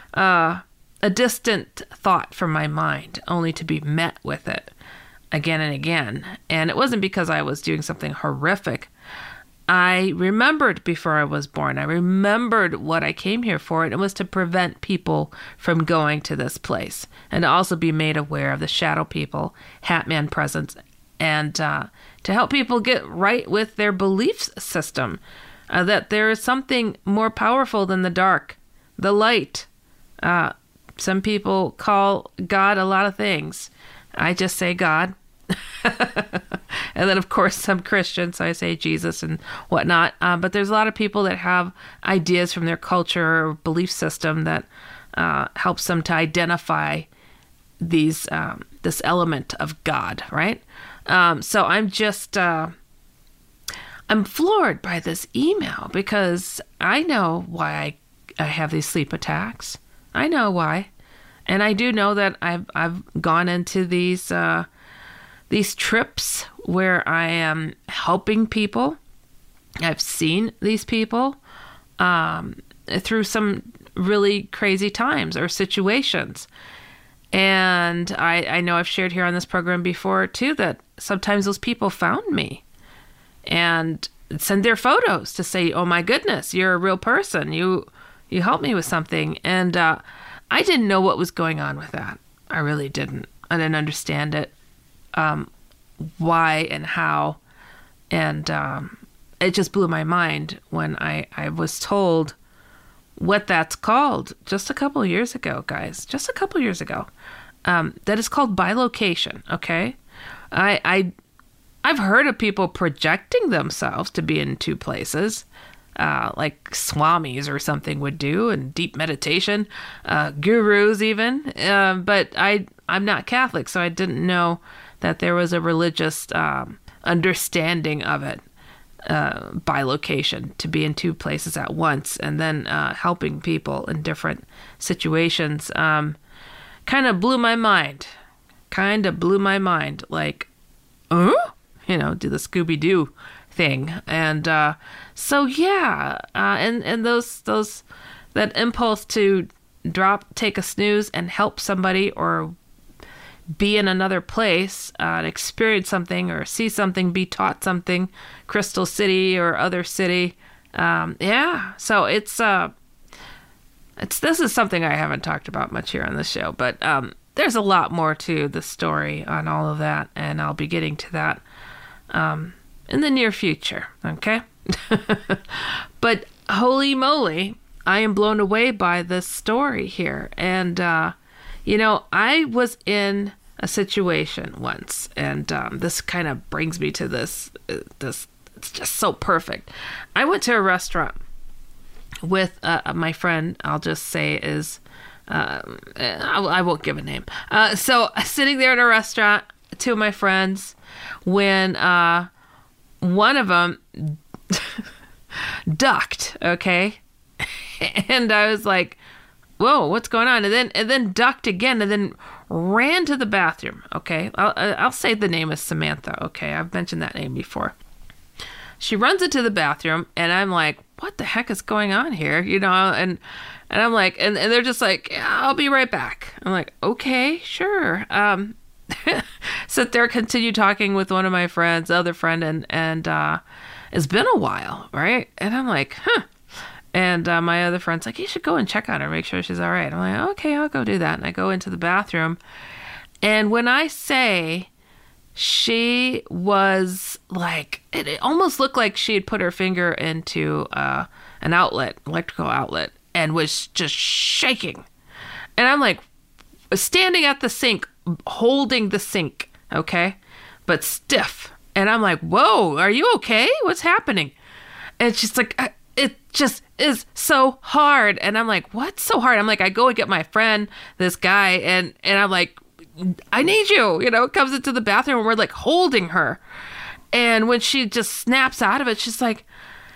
distant thought from my mind, only to be met with it again and again. And it wasn't because I was doing something horrific. I remembered before I was born. I remembered what I came here for. And it was to prevent people from going to this place, and to also be made aware of the shadow people, Hatman presence, and to help people get right with their belief system, that there is something more powerful than the dark, the light. Some people call God a lot of things. I just say God. And then, of course, some Christians, so I say Jesus and whatnot. But there's a lot of people that have ideas from their culture or belief system that helps them to identify these this element of God, right? So I'm just, I'm floored by this email, because I know why I have these sleep attacks. I know why. And I do know that I've gone into these trips where I am helping people. I've seen these people through some really crazy times or situations. And I know I've shared here on this program before, too, that sometimes those people found me. And send their photos to say, oh my goodness, you're a real person. You helped me with something. And I didn't know what was going on with that. I really didn't. I didn't understand it, why and how. And it just blew my mind when I was told what that's called just a couple of years ago, guys. Just a couple of years ago. That is called bilocation, okay? I've heard of people projecting themselves to be in two places, like swamis or something would do, and deep meditation, gurus even. But I'm not Catholic, so I didn't know that there was a religious understanding of it, bilocation, to be in two places at once, and then helping people in different situations. Kind of blew my mind. Like, do the Scooby-Doo thing. And so yeah, and those that impulse to take a snooze and help somebody, or be in another place, experience something or see something, be taught something, Crystal City or other city. So this is something I haven't talked about much here on the show, but there's a lot more to the story on all of that, and I'll be getting to that in the near future, okay? But holy moly, I am blown away by this story here. And, I was in a situation once, and this kind of brings me to this, it's just so perfect. I went to a restaurant with my friend, I'll just say is, I won't give a name. So sitting there in a restaurant, two of my friends, when one of them ducked, okay? And I was like, whoa, what's going on? And then ducked again, and then ran to the bathroom, okay? I'll say the name is Samantha, okay? I've mentioned that name before. She runs into the bathroom, and I'm like, what the heck is going on here? And I'm like, and they're just like, yeah, I'll be right back. I'm like, okay, sure. Sit there, continue talking with one of my friends, other friend, and it's been a while, right? And I'm like, huh. And my other friend's like, you should go and check on her, make sure she's all right. I'm like, okay, I'll go do that. And I go into the bathroom. And when I say she was like, it almost looked like she had put her finger into an outlet, electrical outlet, and was just shaking. And I'm like, standing at the sink, holding the sink, okay, but stiff. And I'm like, whoa, are you okay? What's happening? And she's like, it just is so hard. And I'm like, what's so hard? I'm like, I go and get my friend, this guy, and I'm like, I need you, comes into the bathroom, and we're like holding her. And when she just snaps out of it, she's like,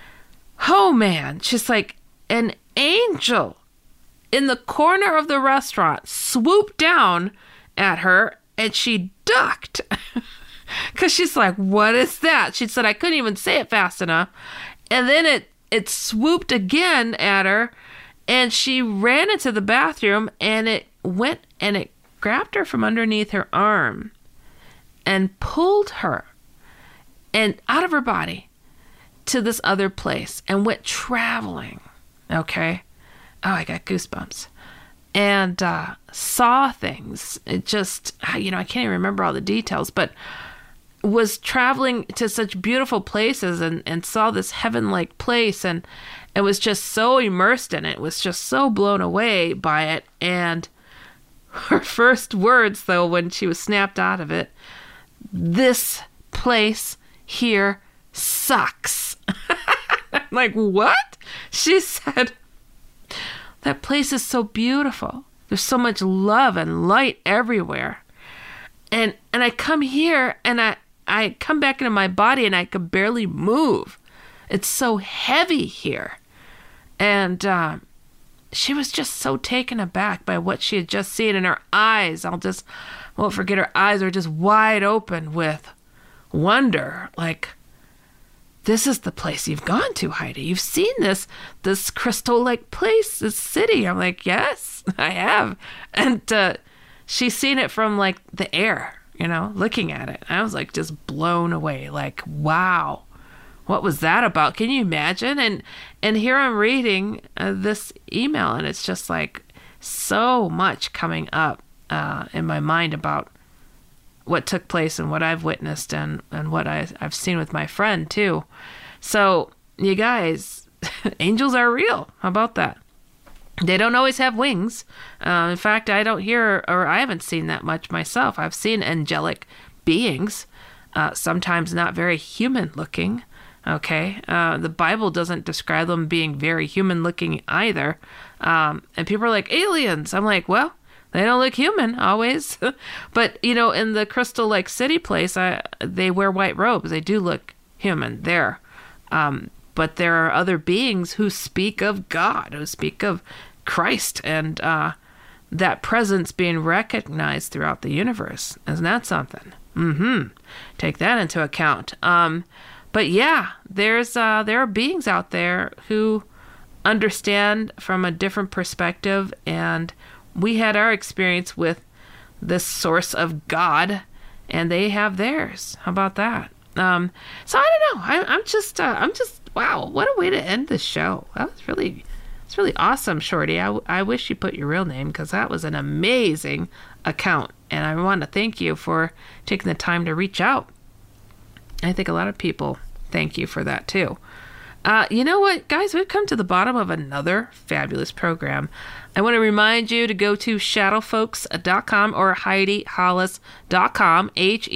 oh man, she's like, an angel in the corner of the restaurant swooped down at her, and she ducked. Because she's like, what is that? She said, I couldn't even say it fast enough. And then it swooped again at her, and she ran into the bathroom, and it went and it grabbed her from underneath her arm and pulled her and out of her body to this other place and went traveling. Okay. Oh, I got goosebumps. And saw things. It just, I can't even remember all the details, but was traveling to such beautiful places and saw this heaven-like place, and it was just so immersed in it, was just so blown away by it. And her first words, though, when she was snapped out of it, this place here sucks. I'm like, what? She said, that place is so beautiful. There's so much love and light everywhere. And I come here, and I come back into my body, and I could barely move. It's so heavy here. And she was just so taken aback by what she had just seen. And her eyes, won't forget, her eyes are just wide open with wonder. Like, this is the place you've gone to, Heidi. You've seen this crystal-like place, this city. I'm like, yes, I have. And she's seen it from, like, the air, looking at it. I was, like, just blown away. Like, wow, what was that about? Can you imagine? And here I'm reading this email, and it's just like so much coming up in my mind about what took place and what I've witnessed and what I've seen with my friend too. So you guys, angels are real. How about that? They don't always have wings. In fact, I don't hear, or I haven't seen that much myself. I've seen angelic beings, sometimes not very human looking. Okay. The Bible doesn't describe them being very human looking either. And people are like, aliens. I'm like, well, they don't look human always. But, in the Crystal Lake City place, they wear white robes. They do look human there. But there are other beings who speak of God, who speak of Christ, and that presence being recognized throughout the universe. Isn't that something? Take that into account. But yeah, there are beings out there who understand from a different perspective, and we had our experience with this source of God, and they have theirs. How about that? So I don't know. I'm just wow, what a way to end this show. It's really awesome, Shorty. I wish you put your real name, because that was an amazing account, and I want to thank you for taking the time to reach out. I think a lot of people thank you for that too. You know what, guys? We've come to the bottom of another fabulous program. I want to remind you to go to shadowfolks.com or HeidiHollis.com,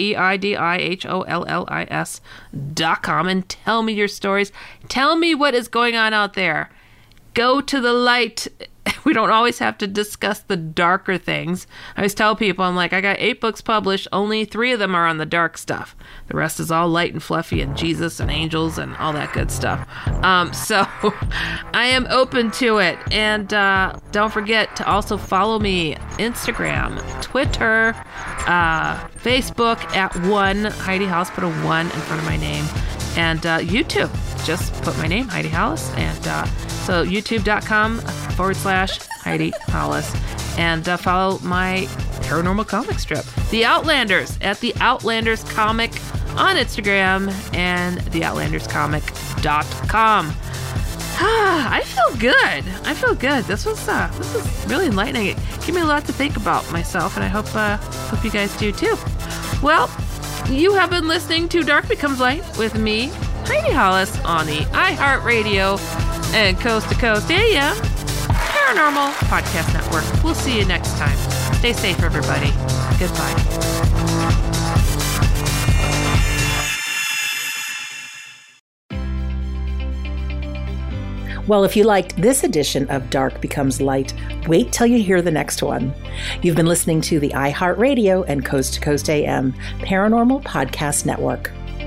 HeidiHollis.com, and tell me your stories. Tell me what is going on out there. Go to the light. We don't always have to discuss the darker things. I always tell people, I'm like, I got 8 books published. Only 3 of them are on the dark stuff. The rest is all light and fluffy and Jesus and angels and all that good stuff. So I am open to it. And don't forget to also follow me Instagram, Twitter, Facebook at Heidi Hospital 1 in front of my name. And YouTube. Just put my name, Heidi Hollis. And so youtube.com/Heidi Hollis. And follow my paranormal comic strip, The Outlanders, at The Outlanders Comic on Instagram and theoutlanderscomic.com. I feel good. This was really enlightening. It gave me a lot to think about myself, and I hope you guys do too. Well, you have been listening to Dark Becomes Light with me, Heidi Hollis, on the iHeartRadio and Coast to Coast AM Paranormal Podcast Network. We'll see you next time. Stay safe, everybody. Goodbye. Well, if you liked this edition of Dark Becomes Light, wait till you hear the next one. You've been listening to the iHeartRadio and Coast to Coast AM Paranormal Podcast Network.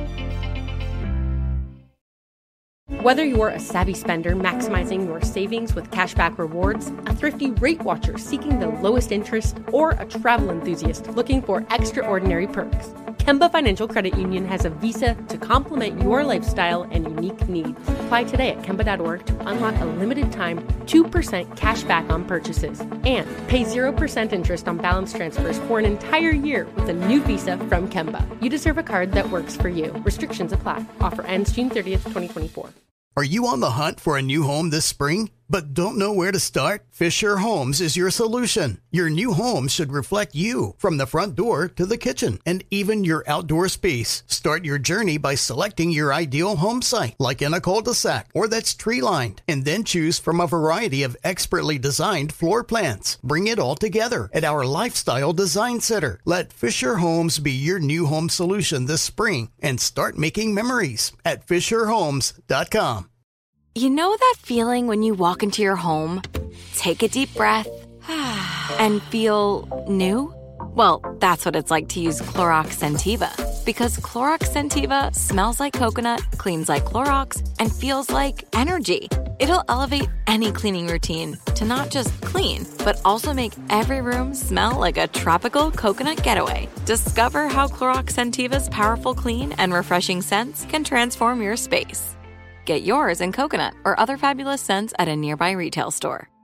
Whether you're a savvy spender maximizing your savings with cashback rewards, a thrifty rate watcher seeking the lowest interest, or a travel enthusiast looking for extraordinary perks, Kemba Financial Credit Union has a visa to complement your lifestyle and unique needs. Apply today at Kemba.org to unlock a limited time 2% cash back on purchases and pay 0% interest on balance transfers for an entire year with a new visa from Kemba. You deserve a card that works for you. Restrictions apply. Offer ends June 30th, 2024. Are you on the hunt for a new home this spring, but don't know where to start? Fisher Homes is your solution. Your new home should reflect you, from the front door to the kitchen, and even your outdoor space. Start your journey by selecting your ideal home site, like in a cul-de-sac or that's tree-lined, and then choose from a variety of expertly designed floor plans. Bring it all together at our Lifestyle Design Center. Let Fisher Homes be your new home solution this spring and start making memories at FisherHomes.com. You know that feeling when you walk into your home, take a deep breath, and feel new? Well, that's what it's like to use Clorox Scentiva. Because Clorox Scentiva smells like coconut, cleans like Clorox, and feels like energy. It'll elevate any cleaning routine to not just clean, but also make every room smell like a tropical coconut getaway. Discover how Clorox Scentiva's powerful clean and refreshing scents can transform your space. Get yours in coconut or other fabulous scents at a nearby retail store.